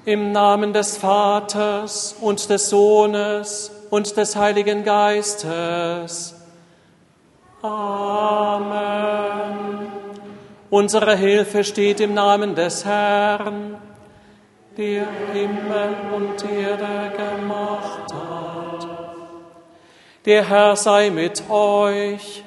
Im Namen des Vaters und des Sohnes und des Heiligen Geistes. Amen. Unsere Hilfe steht im Namen des Herrn, der Himmel und Erde gemacht hat. Der Herr sei mit euch.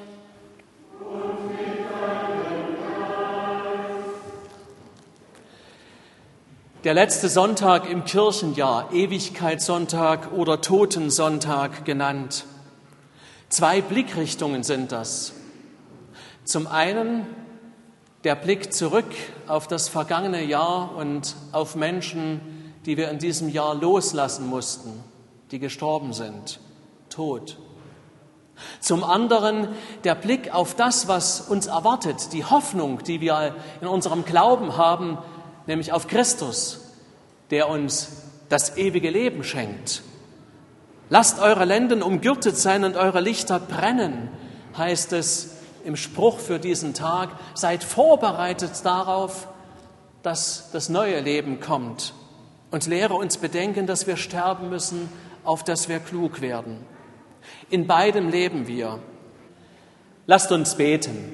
Der letzte Sonntag im Kirchenjahr, Ewigkeitssonntag oder Totensonntag genannt. 2 Blickrichtungen sind das. Zum einen der Blick zurück auf das vergangene Jahr und auf Menschen, die wir in diesem Jahr loslassen mussten, die gestorben sind, tot. Zum anderen der Blick auf das, was uns erwartet, die Hoffnung, die wir in unserem Glauben haben, nämlich auf Christus, der uns das ewige Leben schenkt. Lasst eure Lenden umgürtet sein und eure Lichter brennen, heißt es im Spruch für diesen Tag. Seid vorbereitet darauf, dass das neue Leben kommt und lehre uns bedenken, dass wir sterben müssen, auf dass wir klug werden. In beidem leben wir. Lasst uns beten.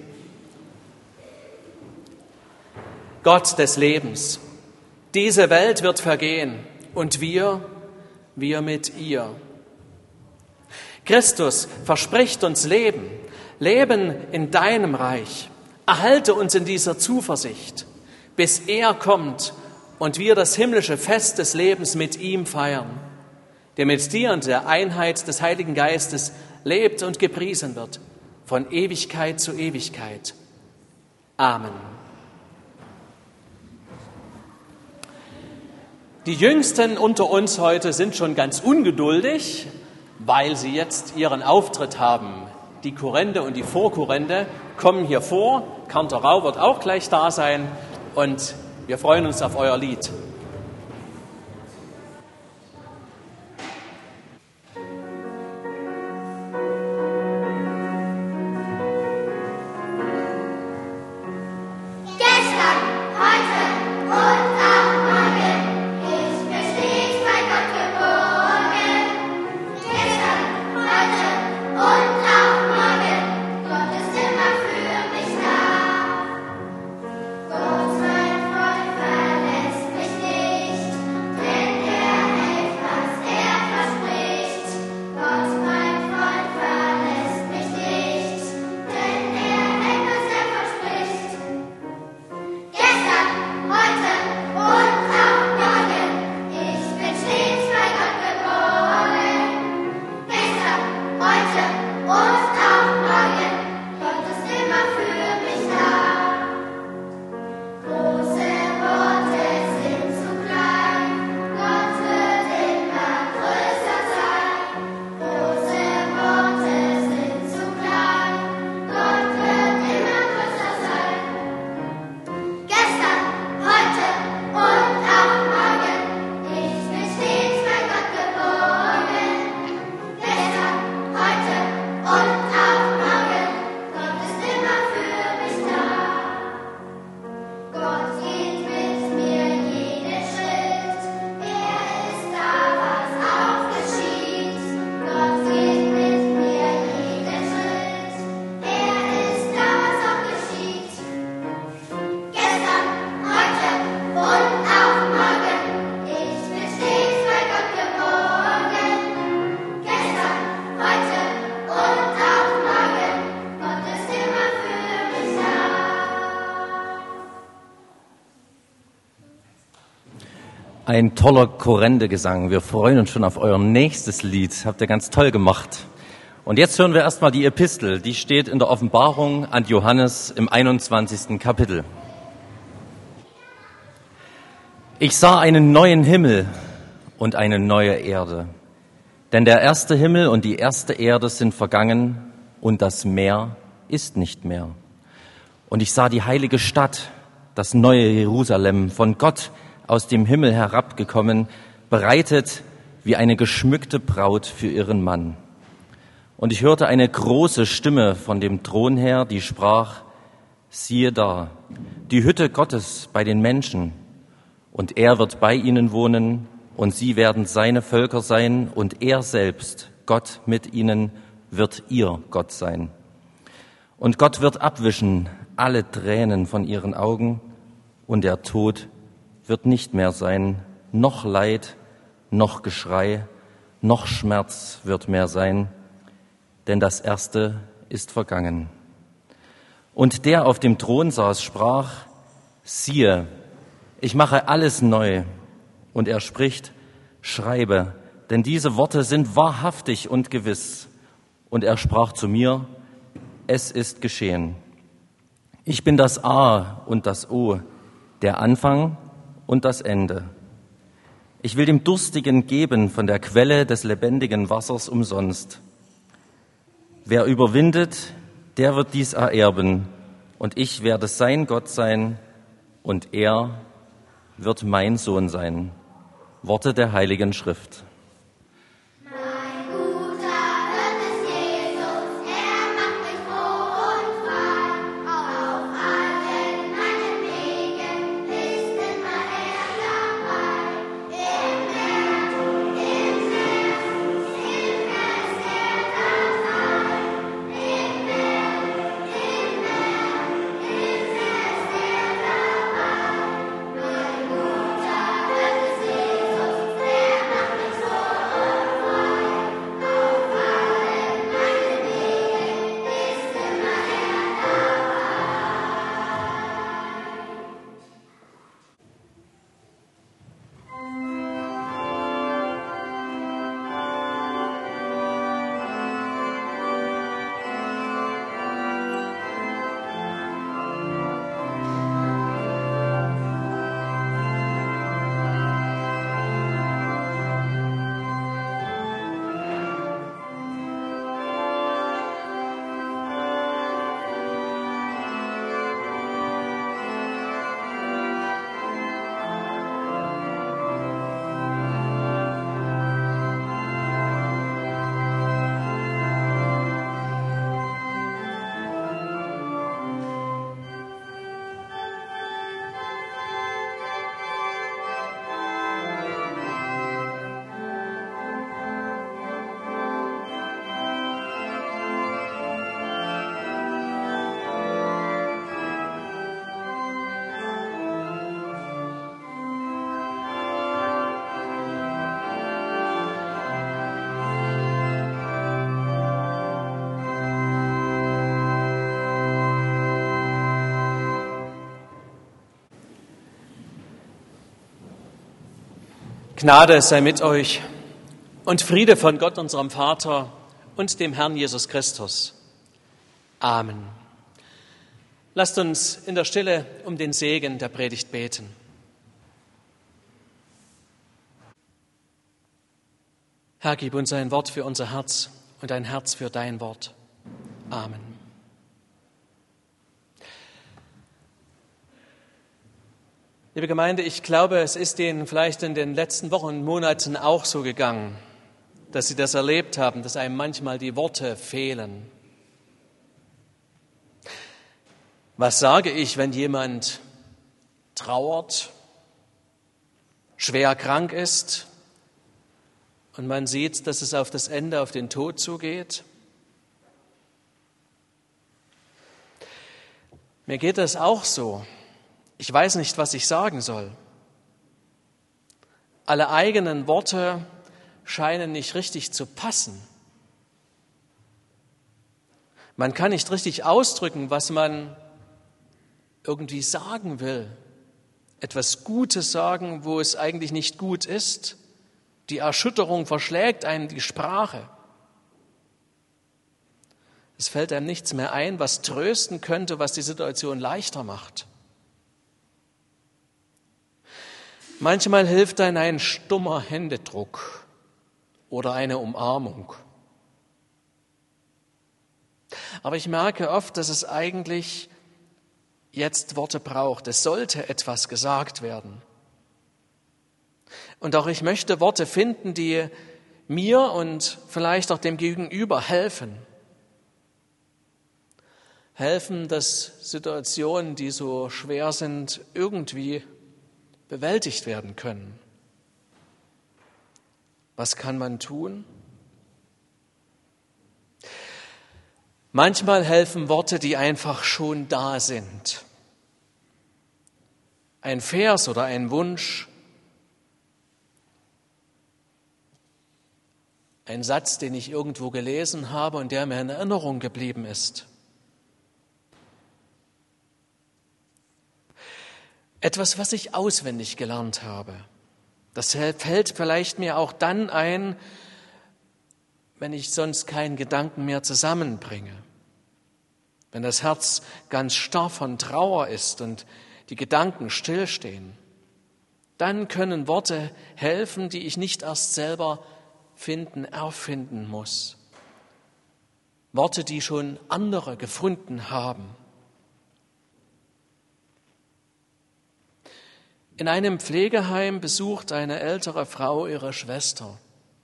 Gott des Lebens, diese Welt wird vergehen und wir mit ihr. Christus verspricht uns Leben in deinem Reich. Erhalte uns in dieser Zuversicht, bis er kommt und wir das himmlische Fest des Lebens mit ihm feiern, der mit dir und der Einheit des Heiligen Geistes lebt und gepriesen wird, von Ewigkeit zu Ewigkeit. Amen. Die Jüngsten unter uns heute sind schon ganz ungeduldig, weil sie jetzt ihren Auftritt haben. Die Kurrende und die Vorkurrende kommen hier vor. Kantorau wird auch gleich da sein und wir freuen uns auf euer Lied. Ein toller Kurrende-Gesang. Wir freuen uns schon auf euer nächstes Lied. Habt ihr ganz toll gemacht. Und jetzt hören wir erstmal die Epistel. Die steht in der Offenbarung an Johannes im 21. Kapitel. Ich sah einen neuen Himmel und eine neue Erde. Denn der erste Himmel und die erste Erde sind vergangen und das Meer ist nicht mehr. Und ich sah die heilige Stadt, das neue Jerusalem, von Gott aus dem Himmel herabgekommen, bereitet wie eine geschmückte Braut für ihren Mann. Und ich hörte eine große Stimme von dem Thron her, die sprach: Siehe da, die Hütte Gottes bei den Menschen. Und er wird bei ihnen wohnen, und sie werden seine Völker sein, und er selbst, Gott mit ihnen, wird ihr Gott sein. Und Gott wird abwischen alle Tränen von ihren Augen, und der Tod wird nicht mehr sein, noch Leid, noch Geschrei, noch Schmerz wird mehr sein, denn das Erste ist vergangen. Und der auf dem Thron saß, sprach: Siehe, ich mache alles neu. Und er spricht: Schreibe, denn diese Worte sind wahrhaftig und gewiss. Und er sprach zu mir: Es ist geschehen. Ich bin das A und das O, der Anfang und das Ende. Ich will dem Durstigen geben von der Quelle des lebendigen Wassers umsonst. Wer überwindet, der wird dies ererben, und ich werde sein Gott sein, und er wird mein Sohn sein. Worte der Heiligen Schrift. Gnade sei mit euch und Friede von Gott, unserem Vater und dem Herrn Jesus Christus. Amen. Lasst uns in der Stille um den Segen der Predigt beten. Herr, gib uns ein Wort für unser Herz und ein Herz für dein Wort. Amen. Liebe Gemeinde, ich glaube, es ist Ihnen vielleicht in den letzten Wochen und Monaten auch so gegangen, dass Sie das erlebt haben, dass einem manchmal die Worte fehlen. Was sage ich, wenn jemand trauert, schwer krank ist und man sieht, dass es auf das Ende, auf den Tod zugeht? Mir geht das auch so. Ich weiß nicht, was ich sagen soll. Alle eigenen Worte scheinen nicht richtig zu passen. Man kann nicht richtig ausdrücken, was man irgendwie sagen will. Etwas Gutes sagen, wo es eigentlich nicht gut ist. Die Erschütterung verschlägt einen die Sprache. Es fällt einem nichts mehr ein, was trösten könnte, was die Situation leichter macht. Manchmal hilft dann ein stummer Händedruck oder eine Umarmung. Aber ich merke oft, dass es eigentlich jetzt Worte braucht. Es sollte etwas gesagt werden. Und auch ich möchte Worte finden, die mir und vielleicht auch dem Gegenüber helfen. Helfen, dass Situationen, die so schwer sind, irgendwie bewältigt werden können. Was kann man tun? Manchmal helfen Worte, die einfach schon da sind. Ein Vers oder ein Wunsch, ein Satz, den ich irgendwo gelesen habe und der mir in Erinnerung geblieben ist. Etwas, was ich auswendig gelernt habe. Das fällt vielleicht mir auch dann ein, wenn ich sonst keinen Gedanken mehr zusammenbringe. Wenn das Herz ganz starr von Trauer ist und die Gedanken stillstehen, dann können Worte helfen, die ich nicht erst selber erfinden muss. Worte, die schon andere gefunden haben. In einem Pflegeheim besucht eine ältere Frau ihre Schwester.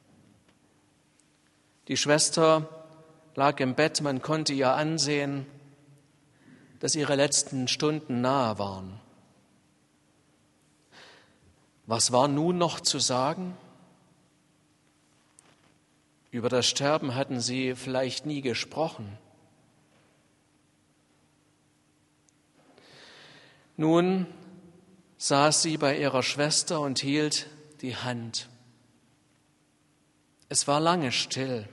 Die Schwester lag im Bett, man konnte ihr ansehen, dass ihre letzten Stunden nahe waren. Was war nun noch zu sagen? Über das Sterben hatten sie vielleicht nie gesprochen. Nun saß sie bei ihrer Schwester und hielt die Hand. Es war lange still.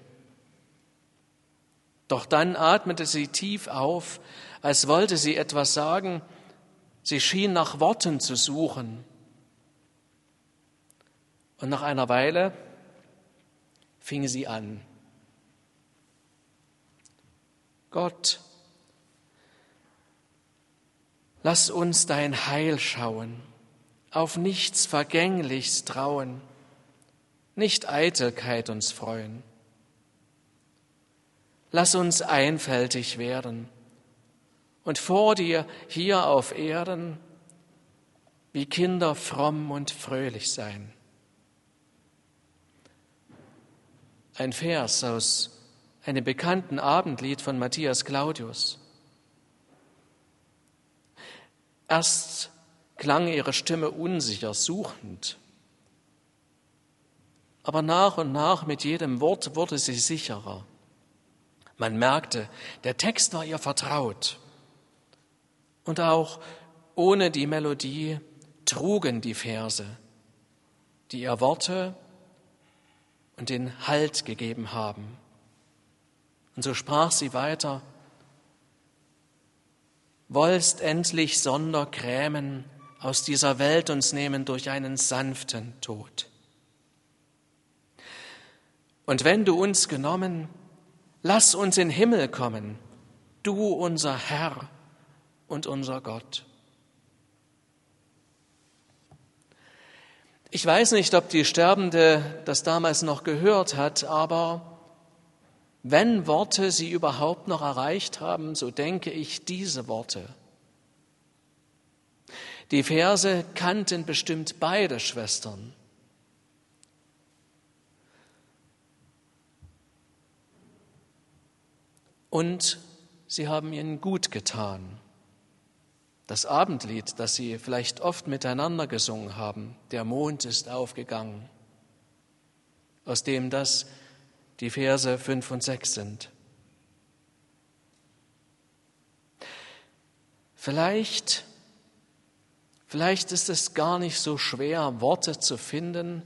Doch dann atmete sie tief auf, als wollte sie etwas sagen. Sie schien nach Worten zu suchen. Und nach einer Weile fing sie an. Gott, lass uns dein Heil schauen, auf nichts Vergängliches trauen, nicht Eitelkeit uns freuen. Lass uns einfältig werden und vor dir hier auf Erden wie Kinder fromm und fröhlich sein. Ein Vers aus einem bekannten Abendlied von Matthias Claudius. Erst klang ihre Stimme unsicher, suchend. Aber nach und nach mit jedem Wort wurde sie sicherer. Man merkte, der Text war ihr vertraut. Und auch ohne die Melodie trugen die Verse, die ihr Worte und den Halt gegeben haben. Und so sprach sie weiter: Wollst endlich sonder Grämen aus dieser Welt uns nehmen durch einen sanften Tod. Und wenn du uns genommen, lass uns in Himmel kommen, du unser Herr und unser Gott. Ich weiß nicht, ob die Sterbende das damals noch gehört hat, aber wenn Worte sie überhaupt noch erreicht haben, so denke ich diese Worte. Die Verse kannten bestimmt beide Schwestern. Und sie haben ihnen gut getan. Das Abendlied, das sie vielleicht oft miteinander gesungen haben, der Mond ist aufgegangen, aus dem das die Verse 5 und 6 sind. Vielleicht ist es gar nicht so schwer, Worte zu finden,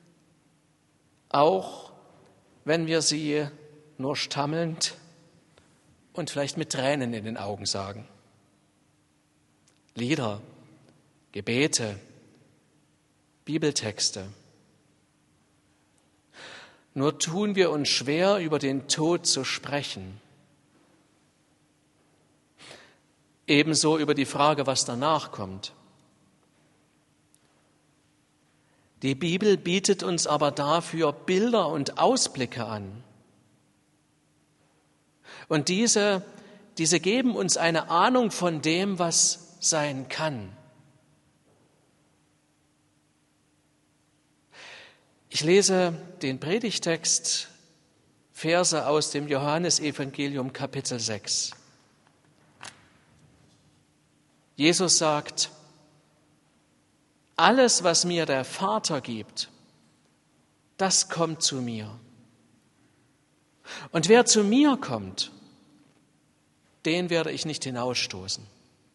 auch wenn wir sie nur stammelnd und vielleicht mit Tränen in den Augen sagen. Lieder, Gebete, Bibeltexte. Nur tun wir uns schwer, über den Tod zu sprechen. Ebenso über die Frage, was danach kommt. Die Bibel bietet uns aber dafür Bilder und Ausblicke an. Und diese geben uns eine Ahnung von dem, was sein kann. Ich lese den Predigtext, Verse aus dem Johannesevangelium Kapitel 6. Jesus sagt: alles, was mir der Vater gibt, das kommt zu mir. Und wer zu mir kommt, den werde ich nicht hinausstoßen.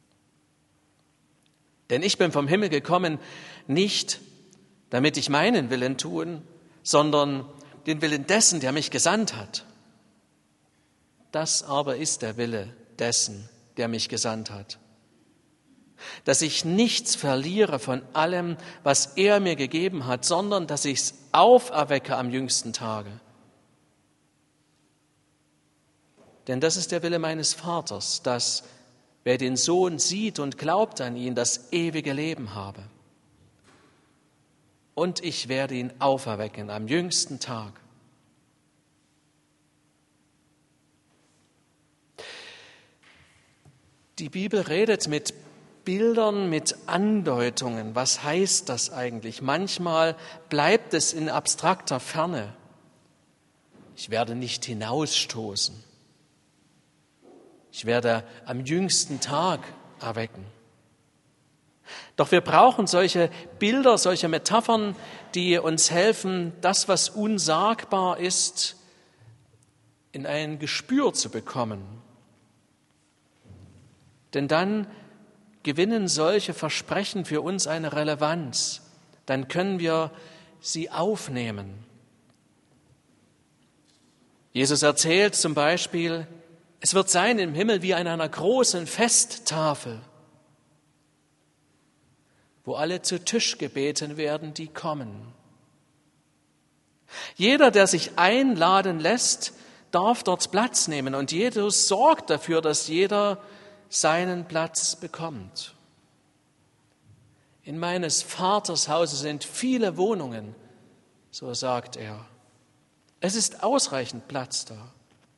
Denn ich bin vom Himmel gekommen, nicht damit ich meinen Willen tun, sondern den Willen dessen, der mich gesandt hat. Das aber ist der Wille dessen, der mich gesandt hat. Dass ich nichts verliere von allem, was er mir gegeben hat, sondern dass ich es auferwecke am jüngsten Tage. Denn das ist der Wille meines Vaters, dass wer den Sohn sieht und glaubt an ihn, das ewige Leben habe. Und ich werde ihn auferwecken am jüngsten Tag. Die Bibel redet mit Bildern, mit Andeutungen. Was heißt das eigentlich? Manchmal bleibt es in abstrakter Ferne. Ich werde nicht hinausstoßen. Ich werde am jüngsten Tag erwecken. Doch wir brauchen solche Bilder, solche Metaphern, die uns helfen, das, was unsagbar ist, in ein Gespür zu bekommen. Denn dann gewinnen solche Versprechen für uns eine Relevanz. Dann können wir sie aufnehmen. Jesus erzählt zum Beispiel, es wird sein im Himmel wie an einer großen Festtafel, wo alle zu Tisch gebeten werden, die kommen. Jeder, der sich einladen lässt, darf dort Platz nehmen und Jesus sorgt dafür, dass jeder seinen Platz bekommt. In meines Vaters Hause sind viele Wohnungen, so sagt er. Es ist ausreichend Platz da.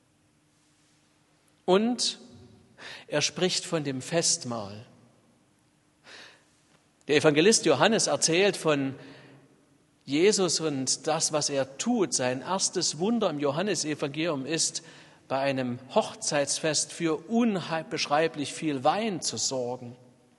Und er spricht von dem Festmahl. Der Evangelist Johannes erzählt von Jesus und das, was er tut. Sein erstes Wunder im Johannesevangelium ist, bei einem Hochzeitsfest für unbeschreiblich viel Wein zu sorgen.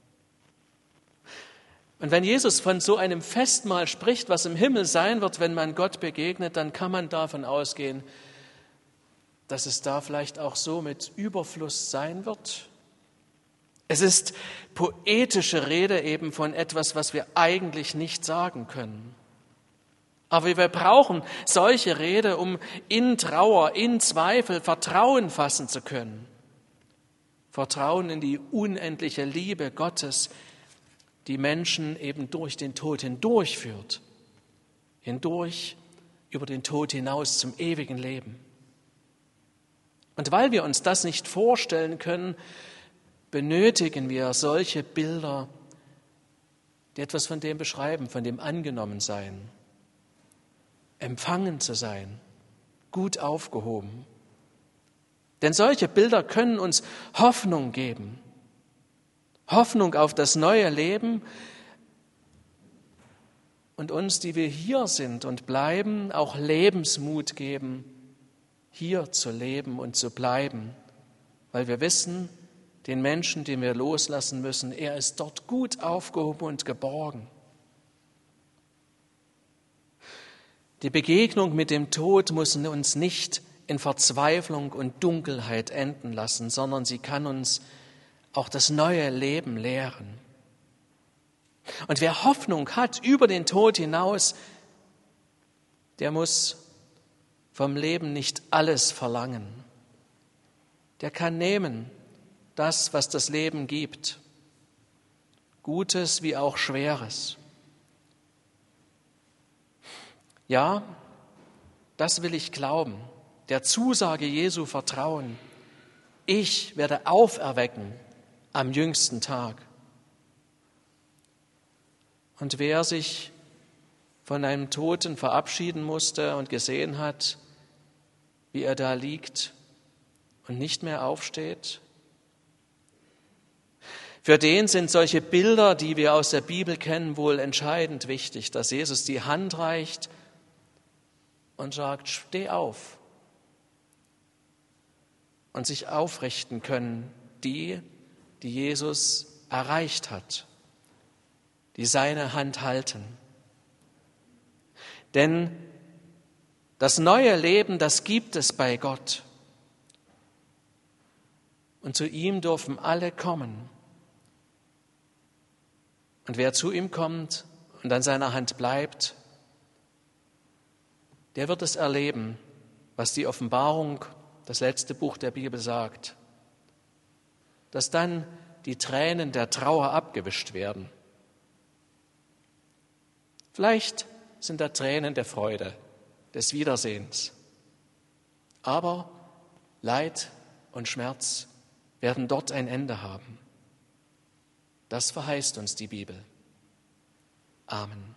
Und wenn Jesus von so einem Festmahl spricht, was im Himmel sein wird, wenn man Gott begegnet, dann kann man davon ausgehen, dass es da vielleicht auch so mit Überfluss sein wird. Es ist poetische Rede eben von etwas, was wir eigentlich nicht sagen können. Aber wir brauchen solche Rede, um in Trauer, in Zweifel Vertrauen fassen zu können. Vertrauen in die unendliche Liebe Gottes, die Menschen eben durch den Tod hindurchführt. Hindurch, über den Tod hinaus zum ewigen Leben. Und weil wir uns das nicht vorstellen können, benötigen wir solche Bilder, die etwas von dem beschreiben, von dem Angenommensein. Empfangen zu sein, gut aufgehoben. Denn solche Bilder können uns Hoffnung geben. Hoffnung auf das neue Leben und uns, die wir hier sind und bleiben, auch Lebensmut geben, hier zu leben und zu bleiben, weil wir wissen, den Menschen, den wir loslassen müssen, er ist dort gut aufgehoben und geborgen. Die Begegnung mit dem Tod muss uns nicht in Verzweiflung und Dunkelheit enden lassen, sondern sie kann uns auch das neue Leben lehren. Und wer Hoffnung hat über den Tod hinaus, der muss vom Leben nicht alles verlangen. Der kann nehmen das, was das Leben gibt, Gutes wie auch Schweres. Ja, das will ich glauben, der Zusage Jesu vertrauen. Ich werde auferwecken am jüngsten Tag. Und wer sich von einem Toten verabschieden musste und gesehen hat, wie er da liegt und nicht mehr aufsteht, für den sind solche Bilder, die wir aus der Bibel kennen, wohl entscheidend wichtig, dass Jesus die Hand reicht und sagt, steh auf. Und sich aufrichten können die Jesus erreicht hat. die seine Hand halten. Denn das neue Leben, das gibt es bei Gott. Und zu ihm dürfen alle kommen. Und wer zu ihm kommt und an seiner Hand bleibt, der wird es erleben, was die Offenbarung, das letzte Buch der Bibel, sagt, dass dann die Tränen der Trauer abgewischt werden. Vielleicht sind da Tränen der Freude, des Wiedersehens. Aber Leid und Schmerz werden dort ein Ende haben. Das verheißt uns die Bibel. Amen.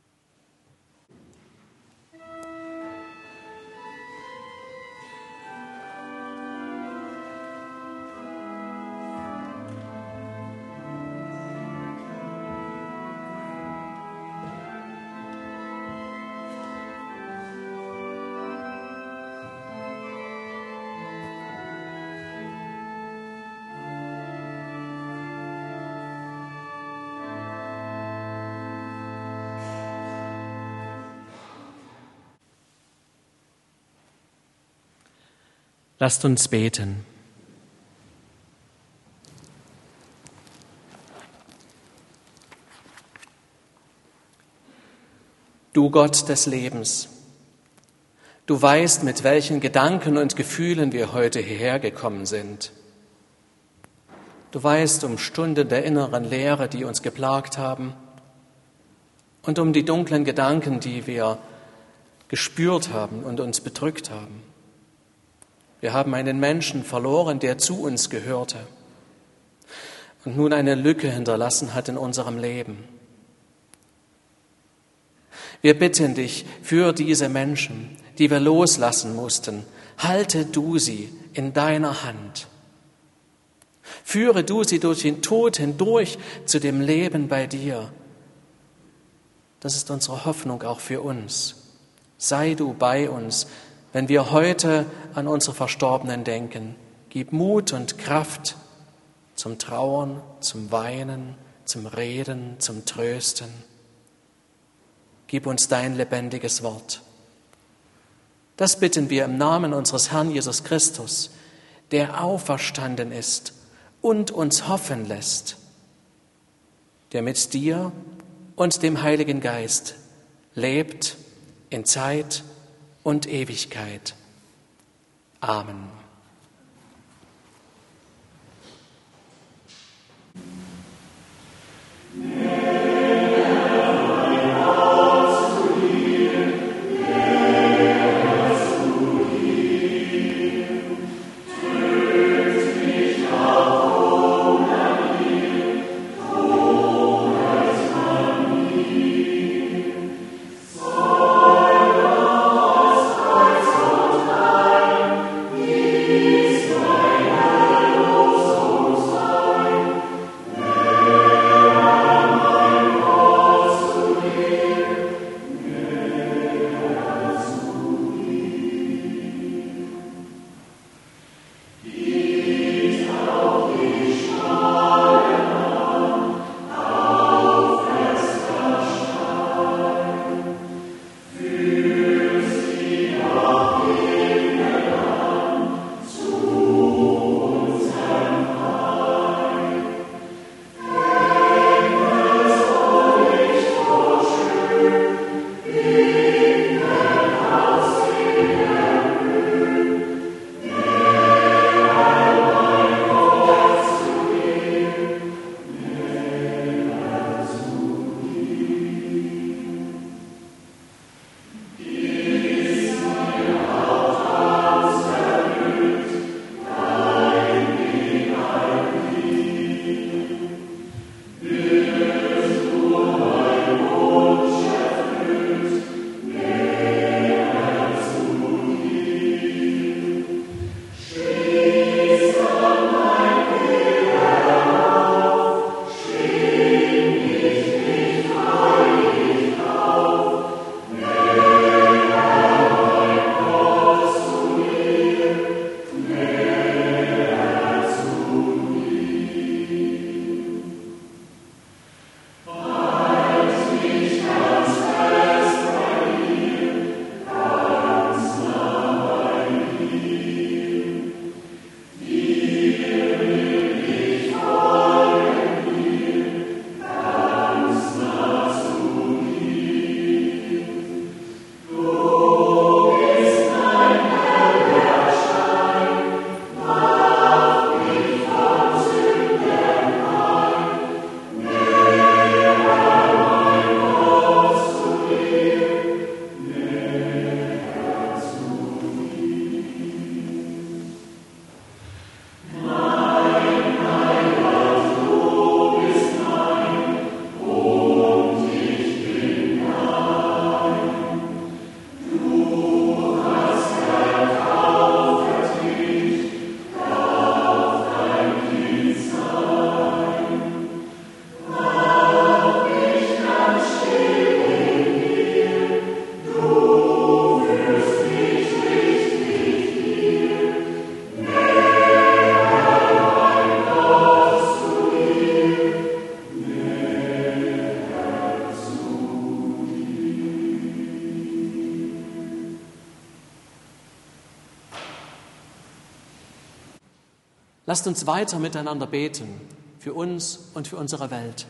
Lasst uns beten. Du Gott des Lebens, du weißt, mit welchen Gedanken und Gefühlen wir heute hierher gekommen sind. Du weißt um Stunden der inneren Leere, die uns geplagt haben, und um die dunklen Gedanken, die wir gespürt haben und uns bedrückt haben. Wir haben einen Menschen verloren, der zu uns gehörte und nun eine Lücke hinterlassen hat in unserem Leben. Wir bitten dich für diese Menschen, die wir loslassen mussten. Halte du sie in deiner Hand. Führe du sie durch den Tod hindurch zu dem Leben bei dir. Das ist unsere Hoffnung auch für uns. Sei du bei uns, wenn wir heute an unsere Verstorbenen denken. Gib Mut und Kraft zum Trauern, zum Weinen, zum Reden, zum Trösten. Gib uns dein lebendiges Wort. Das bitten wir im Namen unseres Herrn Jesus Christus, der auferstanden ist und uns hoffen lässt, der mit dir und dem Heiligen Geist lebt in Zeit und Ewigkeit. Amen. Yeah. Lasst uns weiter miteinander beten, für uns und für unsere Welt.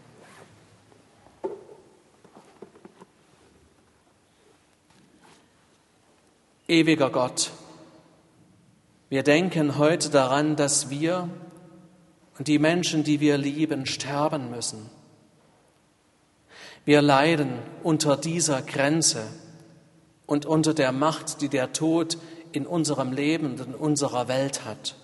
Ewiger Gott, wir denken heute daran, dass wir und die Menschen, die wir lieben, sterben müssen. Wir leiden unter dieser Grenze und unter der Macht, die der Tod in unserem Leben und in unserer Welt hat.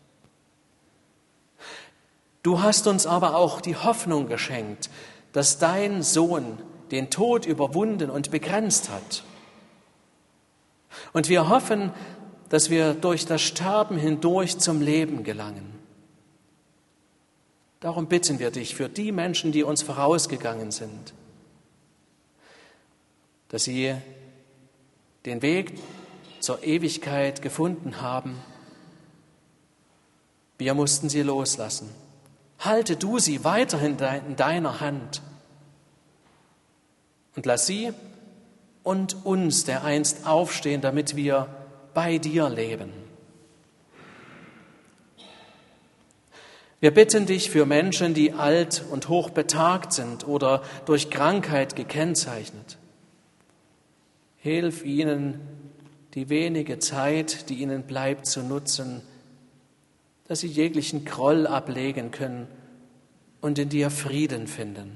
Du hast uns aber auch die Hoffnung geschenkt, dass dein Sohn den Tod überwunden und begrenzt hat. Und wir hoffen, dass wir durch das Sterben hindurch zum Leben gelangen. Darum bitten wir dich für die Menschen, die uns vorausgegangen sind, dass sie den Weg zur Ewigkeit gefunden haben. Wir mussten sie loslassen. Halte du sie weiterhin in deiner Hand und lass sie und uns dereinst aufstehen, damit wir bei dir leben. Wir bitten dich für Menschen, die alt und hochbetagt sind oder durch Krankheit gekennzeichnet. Hilf ihnen, die wenige Zeit, die ihnen bleibt, zu nutzen, dass sie jeglichen Groll ablegen können und in dir Frieden finden.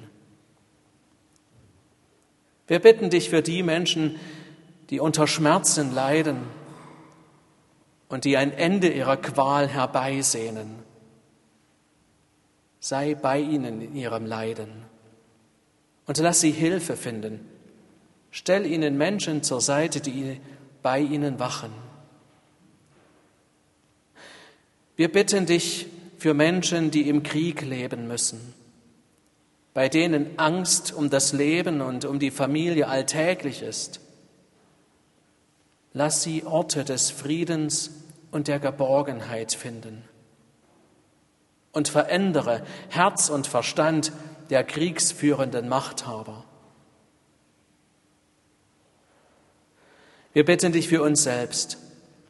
Wir bitten dich für die Menschen, die unter Schmerzen leiden und die ein Ende ihrer Qual herbeisehnen. Sei bei ihnen in ihrem Leiden und lass sie Hilfe finden. Stell ihnen Menschen zur Seite, die bei ihnen wachen. Wir bitten dich für Menschen, die im Krieg leben müssen, bei denen Angst um das Leben und um die Familie alltäglich ist. Lass sie Orte des Friedens und der Geborgenheit finden. Und verändere Herz und Verstand der kriegsführenden Machthaber. Wir bitten dich für uns selbst,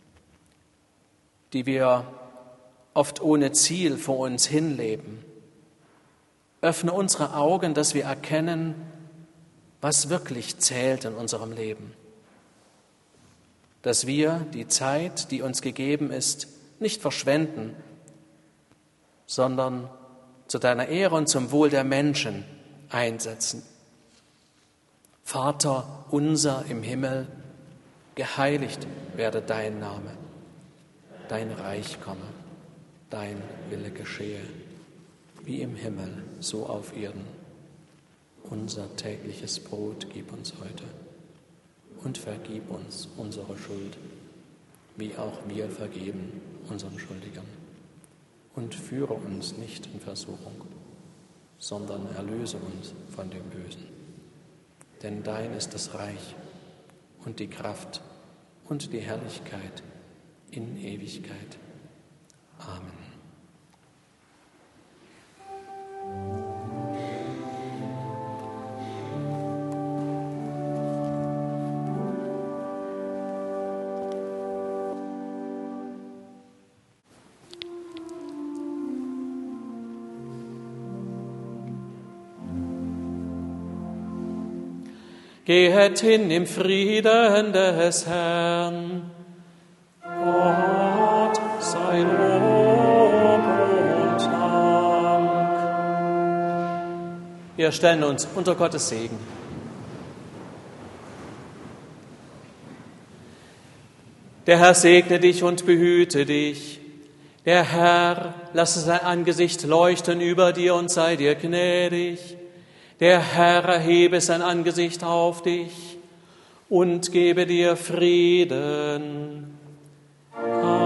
die wir oft ohne Ziel vor uns hinleben. Öffne unsere Augen, dass wir erkennen, was wirklich zählt in unserem Leben. Dass wir die Zeit, die uns gegeben ist, nicht verschwenden, sondern zu deiner Ehre und zum Wohl der Menschen einsetzen. Vater unser im Himmel, geheiligt werde dein Name, dein Reich komme, dein Wille geschehe, wie im Himmel, so auf Erden. Unser tägliches Brot gib uns heute und vergib uns unsere Schuld, wie auch wir vergeben unseren Schuldigern. Und führe uns nicht in Versuchung, sondern erlöse uns von dem Bösen. Denn dein ist das Reich und die Kraft und die Herrlichkeit in Ewigkeit. Amen. Gehet hin im Frieden des Herrn. Gott sei Lob und Dank. Wir stellen uns unter Gottes Segen. Der Herr segne dich und behüte dich. Der Herr lasse sein Angesicht leuchten über dir und sei dir gnädig. Der Herr erhebe sein Angesicht auf dich und gebe dir Frieden. Amen.